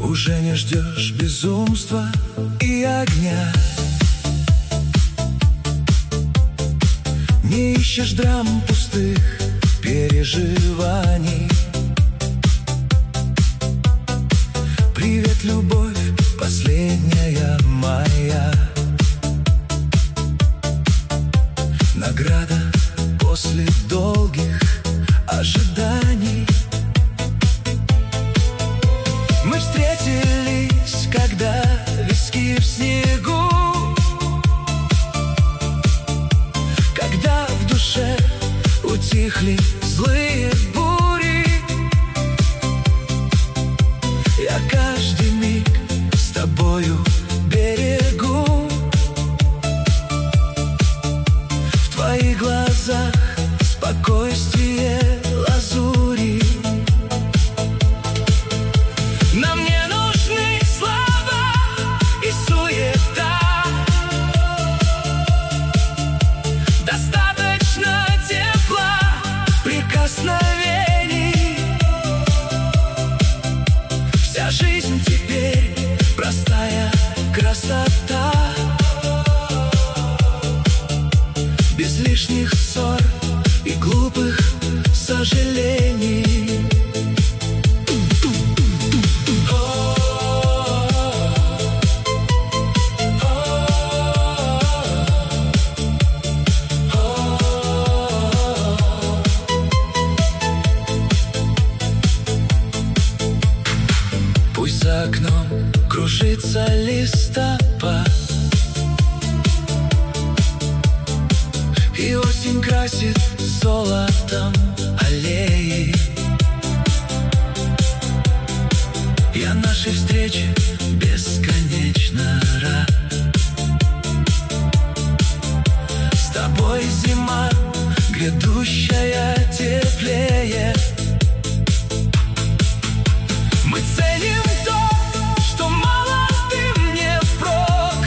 Уже не ждешь безумства и огня, не ищешь драм пустых переживаний. Привет, любовь, последняя моя награда после долгих ожиданий. Мы встретились, когда виски в снегу, когда в душе утихли злые бури. Я каждый миг с тобою берегу. В твоих глазах спокойствие лазури. Нам не нужны слова и суета, достаточно тепла, прикосновений. Вся жизнь теперь простая красота, без лишних ссор и глупых сожалений. Пусть за окном кружится листопад, и осень красит золотом аллеи. Я нашей встрече бесконечно рад. С тобой зима, грядущая теплее. Мы ценим то, что молодым не впрок.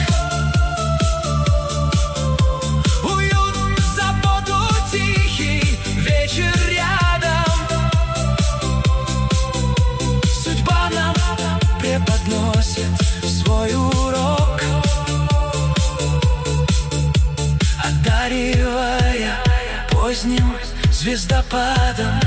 Уют, заботу, тихий вечер рядом. Судьба нам преподносит свой урок, одаривая поздним звездопадом.